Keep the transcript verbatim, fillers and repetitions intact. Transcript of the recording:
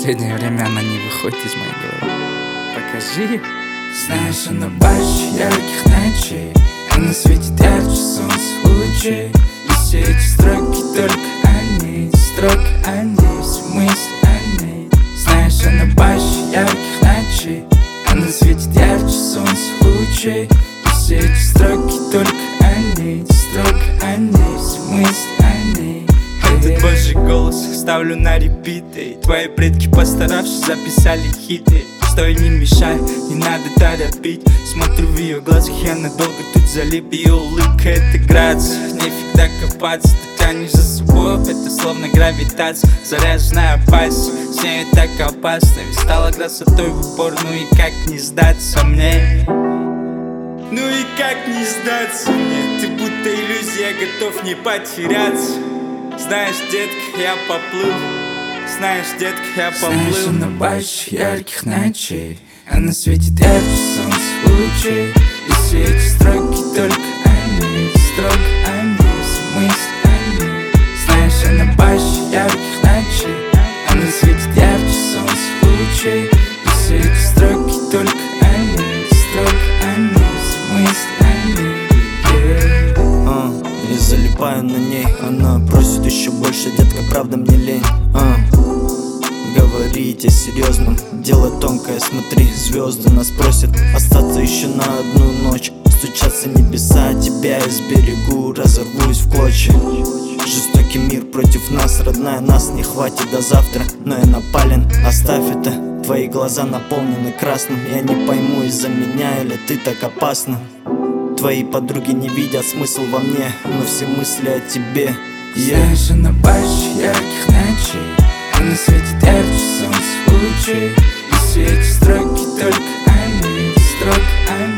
Последнее время она не выходит из моей головы. Покажи. Знаешь, она больше ярких ночей, она светит ярче солнца лучей. И все эти строки только о ней, строки о ней, все мысли о ней. Знаешь, она больше ярких ночей, она светит ярче солнца лучей. И все эти строки только о ней, строки о ней, все мысли о ней. Этот божий голос ставлю на репиты. Твои предки, постаравшись, записали хиты. Стой, не мешай, не надо торопить. Смотрю в ее глазах, я надолго тут залип. Ее улыбка — это грация, нефиг так копаться. Ты тянешь за собой, это словно гравитация. Заряженная опасность, с ней так опасно. Ведь стала красотой в упор, ну и как не сдаться мне? Ну и как не сдаться мне? Ты будто иллюзия, готов не потеряться. Знаешь, детка, я поплыл. Знаешь, детка, я поплыл. Знаешь, она больше ярких ночей, она светит ярче солнца лучей. И все эти строки только о ней, строки о ней, все мысли о ней. Знаешь, она больше ярких ночей, она светит ярче солнца лучей. И все эти строки только о ней, строки о ней, все мысли о ней. uh, Я залипаю на ней, она просит еще больше, детка, правда мне лень. uh. Говорить о серьезном, дело тонкое, смотри, звезды нас просят остаться еще на одну ночь. Стучатся небеса, тебя из берегу, разорвусь в клочья. Жестокий мир против нас, родная, нас не хватит до завтра. Но я напален, оставь это, твои глаза наполнены красным. Я не пойму, из-за меня или ты так опасна. Твои подруги не видят смысл во мне, но все мысли о тебе. yeah. Знаешь, она больше ярких ночей, она светит ярче солнца лучей. И все эти строки только о ней, строки о ней.